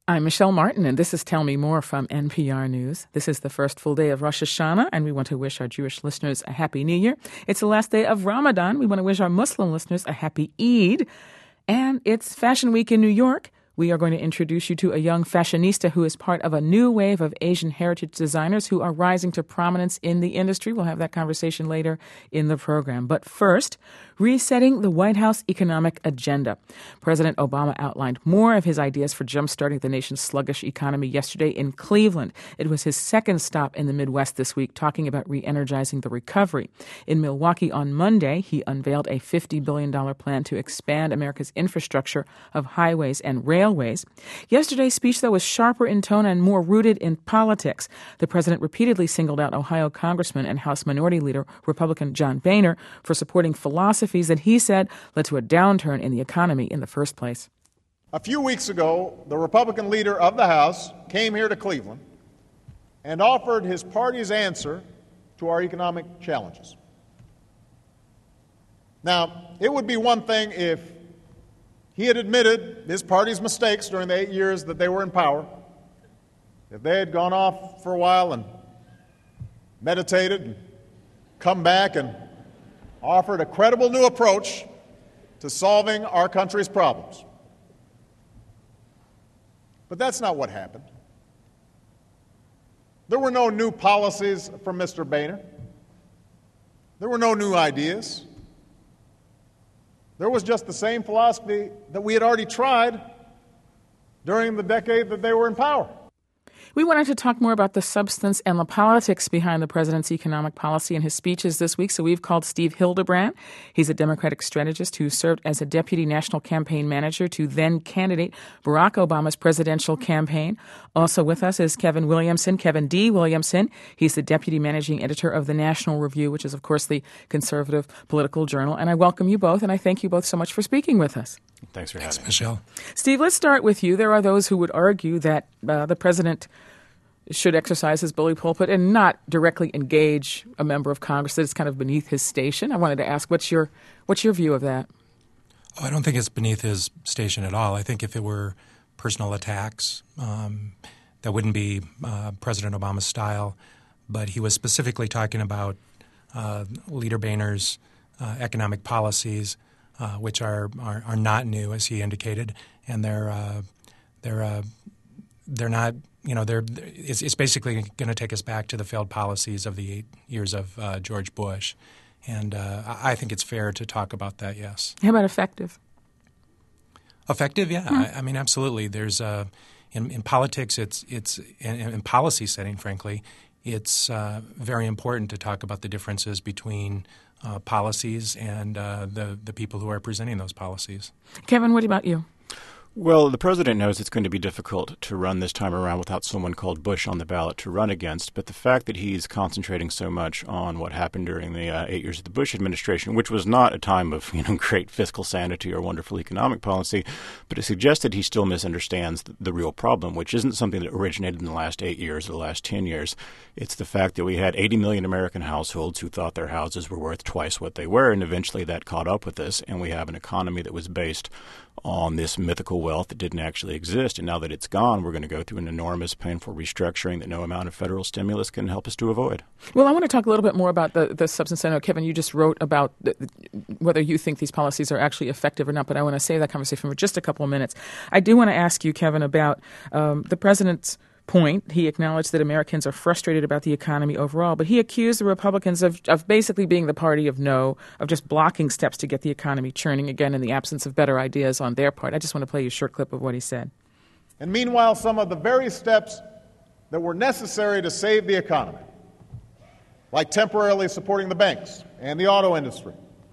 I'm Michelle Martin, and this is Tell Me More from NPR News. This is the first full day of Rosh Hashanah, and we want to wish our Jewish listeners a happy New Year. It's the last day of Ramadan. We want to wish our Muslim listeners a happy Eid. And it's Fashion Week in New York. We are going to introduce you to a young fashionista who is part of a new wave of Asian heritage designers who are rising to prominence in the industry. We'll have that conversation later in the program. But first, resetting the White House economic agenda. President Obama outlined more of his ideas for jumpstarting the nation's sluggish economy yesterday in Cleveland. It was his second stop in the Midwest this week, talking about re-energizing the recovery. In Milwaukee on Monday, he unveiled a $50 billion plan to expand America's infrastructure of highways and railways. Yesterday's speech, though, was sharper in tone and more rooted in politics. The president repeatedly singled out Ohio Congressman and House Minority Leader Republican John Boehner for supporting philosophies that he said led to a downturn in the economy in the first place. A few weeks ago, the Republican leader of the House came here to Cleveland and offered his party's answer to our economic challenges. Now, it would be one thing if he had admitted his party's mistakes during the 8 years that they were in power, if they had gone off for a while and meditated and come back and offered a credible new approach to solving our country's problems. But that's not what happened. There were no new policies from Mr. Boehner. There were no new ideas. There was just the same philosophy that we had already tried during the decade that they were in power. We wanted to talk more about the substance and the politics behind the president's economic policy and his speeches this week, so we've called Steve Hildebrand. He's a Democratic strategist who served as a deputy national campaign manager to then-candidate Barack Obama's presidential campaign. Also with us is Kevin Williamson, Kevin D. Williamson. He's the deputy managing editor of the National Review, which is, of course, the conservative political journal. And I welcome you both, and I thank you both so much for speaking with us. Thanks for having me, Michelle. Steve, let's start with you. There are those who would argue that the president should exercise his bully pulpit and not directly engage a member of Congress that is kind of beneath his station. I wanted to ask, what's your view of that? Oh, I don't think it's beneath his station at all. I think if it were personal attacks, that wouldn't be President Obama's style. But he was specifically talking about Leader Boehner's economic policies, which are not new, as he indicated, and they're not. It's basically going to take us back to the failed policies of the 8 years of George Bush, and I think it's fair to talk about that. Yes. How about effective? Effective, yeah. I mean, absolutely. There's in politics, it's in policy setting. Frankly, it's very important to talk about the differences between policies and the people who are presenting those policies. Kevin, what about you? Well, the president knows it's going to be difficult to run this time around without someone called Bush on the ballot to run against. But the fact that he's concentrating so much on what happened during the 8 years of the Bush administration, which was not a time of great fiscal sanity or wonderful economic policy, but it suggests that he still misunderstands the real problem, which isn't something that originated in the last 8 years or the last 10 years. It's the fact that we had 80 million American households who thought their houses were worth twice what they were, and eventually that caught up with us, and we have an economy that was based on this mythical wealth that didn't actually exist. And now that it's gone, we're going to go through an enormous, painful restructuring that no amount of federal stimulus can help us to avoid. Well, I want to talk a little bit more about the substance. I know, Kevin, you just wrote about whether you think these policies are actually effective or not, but I want to save that conversation for just a couple of minutes. I do want to ask you, Kevin, about the president's point. He acknowledged that Americans are frustrated about the economy overall, but he accused the Republicans of basically being the party of no, of just blocking steps to get the economy churning again in the absence of better ideas on their part. I just want to play you a short clip of what he said. And meanwhile, some of the very steps that were necessary to save the economy, like temporarily supporting the banks and the auto industry,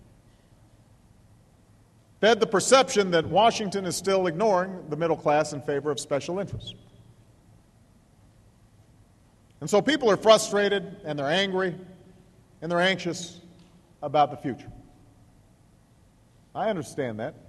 fed the perception that Washington is still ignoring the middle class in favor of special interests. And so people are frustrated, and they're angry, and they're anxious about the future. I understand that.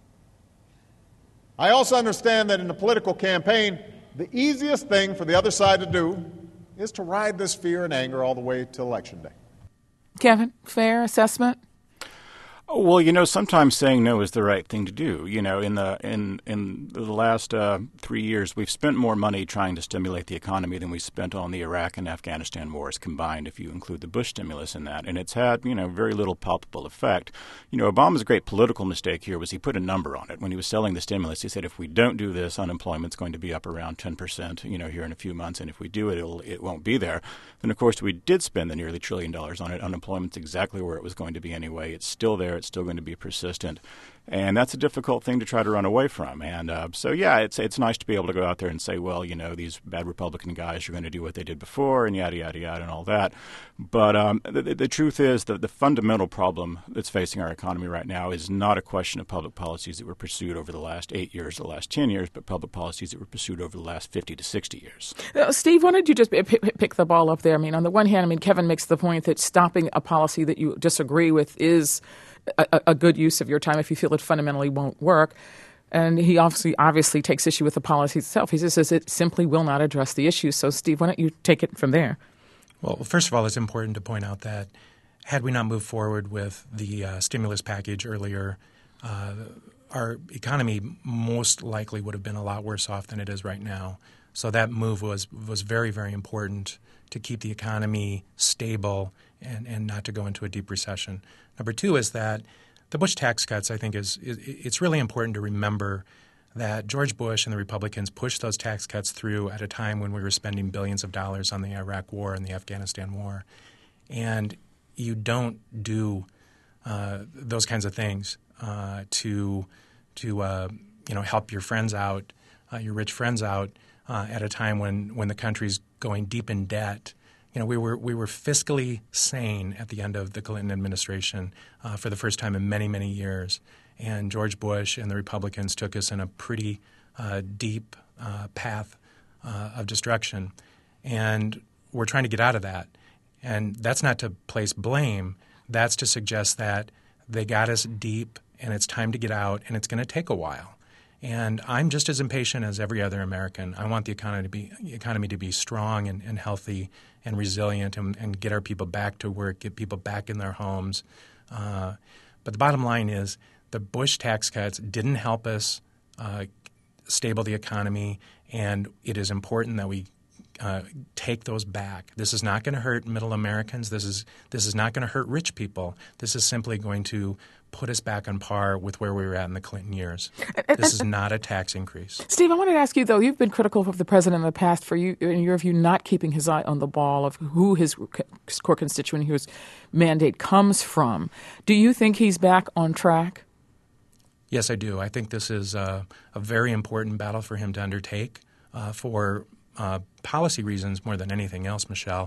I also understand that in a political campaign, the easiest thing for the other side to do is to ride this fear and anger all the way to Election Day. Kevin, fair assessment? Well, sometimes saying no is the right thing to do. In the last 3 years, we've spent more money trying to stimulate the economy than we spent on the Iraq and Afghanistan wars combined, if you include the Bush stimulus in that. And it's had, very little palpable effect. Obama's great political mistake here was he put a number on it. When he was selling the stimulus, he said, if we don't do this, unemployment's going to be up around 10%, here in a few months. And if we do it, it won't be there. Then, of course, we did spend the nearly $1 trillion on it. Unemployment's exactly where it was going to be anyway. It's still there. It's still going to be persistent. And that's a difficult thing to try to run away from. And it's nice to be able to go out there and say, well, these bad Republican guys are going to do what they did before and yada, yada, yada and all that. But the truth is that the fundamental problem that's facing our economy right now is not a question of public policies that were pursued over the last 8 years, the last 10 years, but public policies that were pursued over the last 50 to 60 years. Steve, why don't you just pick the ball up there? On the one hand, Kevin makes the point that stopping a policy that you disagree with is a good use of your time if you feel it fundamentally won't work. And he obviously takes issue with the policy itself. He says it simply will not address the issue. So, Steve, why don't you take it from there? Well, first of all, it's important to point out that had we not moved forward with the stimulus package earlier, our economy most likely would have been a lot worse off than it is right now. So that move was very, very important to keep the economy stable and not to go into a deep recession. Number two is that the Bush tax cuts, I think, it's really important to remember that George Bush and the Republicans pushed those tax cuts through at a time when we were spending billions of dollars on the Iraq War and the Afghanistan War. And you don't do those kinds of things to help your friends out, your rich friends out at a time when the country's going deep in debt. We were fiscally sane at the end of the Clinton administration for the first time in many, many years. And George Bush and the Republicans took us in a pretty deep path of destruction. And we're trying to get out of that. And that's not to place blame. That's to suggest that they got us deep and it's time to get out, and it's going to take a while. And I'm just as impatient as every other American. I want the economy to be strong and healthy and resilient and get our people back to work, get people back in their homes. But the bottom line is the Bush tax cuts didn't help us stable the economy, and it is important that we take those back. This is not going to hurt middle Americans. This is not going to hurt rich people. This is simply going to put us back on par with where we were at in the Clinton years. This is not a tax increase. Steve, I wanted to ask you, though, you've been critical of the president in the past for you, in your view, not keeping his eye on the ball of who his core constituent, whose mandate comes from. Do you think he's back on track? Yes, I do. I think this is a very important battle for him to undertake for policy reasons more than anything else, Michelle.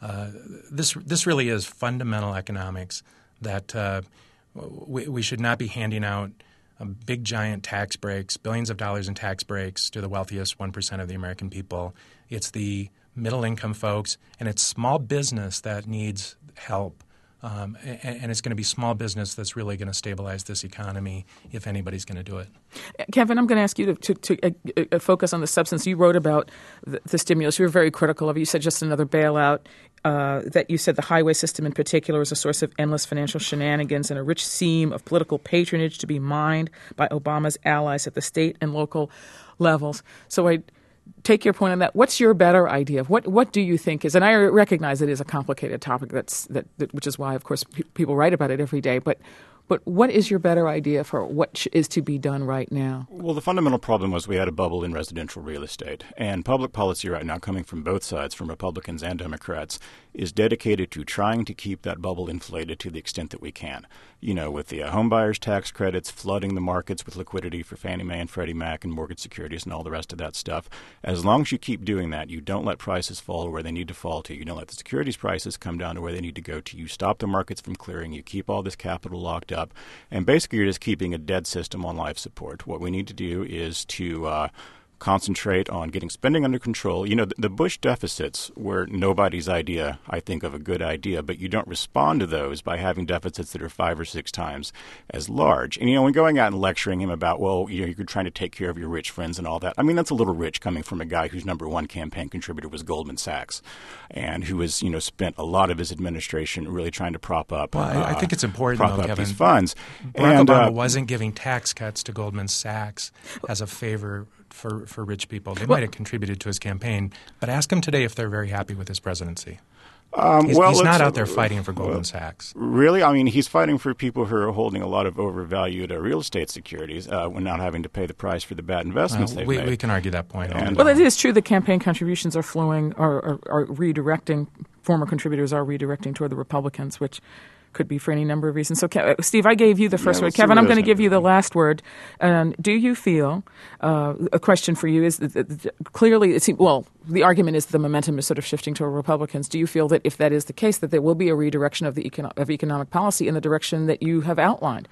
This really is fundamental economics that we should not be handing out big, giant tax breaks, billions of dollars in tax breaks to the wealthiest 1% of the American people. It's the middle-income folks, and it's small business that needs help. And it's going to be small business that's really going to stabilize this economy if anybody's going to do it. Kevin, I'm going to ask you to focus on the substance. You wrote about the stimulus. You were very critical of it. You said just another bailout, that you said the highway system in particular is a source of endless financial shenanigans and a rich seam of political patronage to be mined by Obama's allies at the state and local levels. So I take your point on that. What's your better idea? What do you think is, and I recognize it is a complicated topic, which is why, of course, people write about it every day, but what is your better idea for what is to be done right now? Well, the fundamental problem was we had a bubble in residential real estate. And public policy right now, coming from both sides, from Republicans and Democrats, is dedicated to trying to keep that bubble inflated to the extent that we can. With the home buyers tax credits, flooding the markets with liquidity for Fannie Mae and Freddie Mac and mortgage securities and all the rest of that stuff. As long as you keep doing that, you don't let prices fall to where they need to fall to. You don't let the securities prices come down to where they need to go to. You stop the markets from clearing. You keep all this capital locked up. And basically, you're just keeping a dead system on life support. What we need to do is to concentrate on getting spending under control. You know, the Bush deficits were nobody's idea, I think, of a good idea, but you don't respond to those by having deficits that are 5 or 6 times as large. And, you know, when going out and lecturing him about, well, you know, you're trying to take care of your rich friends and all that, I mean, that's a little rich coming from a guy whose number one campaign contributor was Goldman Sachs and who has, you know, spent a lot of his administration really trying to prop up I think it's important, though, Kevin, these funds. Barack Obama wasn't giving tax cuts to Goldman Sachs as a favor for rich people. They might have contributed to his campaign, but ask him today if they're very happy with his presidency. He's not out there fighting for Goldman Sachs. Really? I mean, he's fighting for people who are holding a lot of overvalued real estate securities when not having to pay the price for the bad investments they've made. We can argue that point. Well, it is true that campaign contributions are flowing or are redirecting. Former contributors are redirecting toward the Republicans, which could be for any number of reasons. So, Steve, I gave you the first word. Kevin, I'm going to give you the last word. Do you feel, a question for you is, clearly, the argument is the momentum is sort of shifting toward Republicans. Do you feel that if that is the case, that there will be a redirection of economic policy in the direction that you have outlined?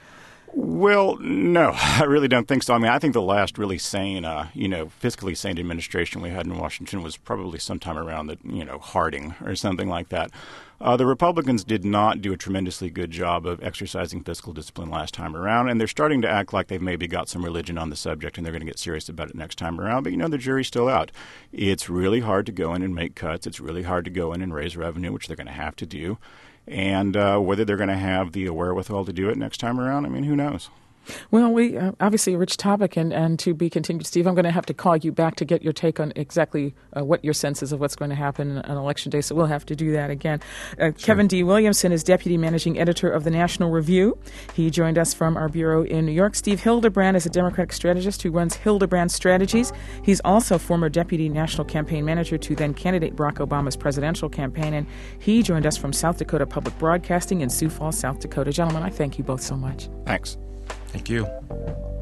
Well, no, I really don't think so. I mean, I think the last really sane, fiscally sane administration we had in Washington was probably sometime around Harding or something like that. The Republicans did not do a tremendously good job of exercising fiscal discipline last time around, and they're starting to act like they've maybe got some religion on the subject and they're going to get serious about it next time around. But, the jury's still out. It's really hard to go in and make cuts. It's really hard to go in and raise revenue, which they're going to have to do. And whether they're going to have the wherewithal to do it next time around, I mean, who knows? Well, we obviously a rich topic, and to be continued. Steve, I'm going to have to call you back to get your take on exactly what your sense is of what's going to happen on Election Day, so we'll have to do that again. Sure. Kevin D. Williamson is Deputy Managing Editor of the National Review. He joined us from our bureau in New York. Steve Hildebrand is a Democratic strategist who runs Hildebrand Strategies. He's also former Deputy National Campaign Manager to then-candidate Barack Obama's presidential campaign, and he joined us from South Dakota Public Broadcasting in Sioux Falls, South Dakota. Gentlemen, I thank you both so much. Thanks. Thank you.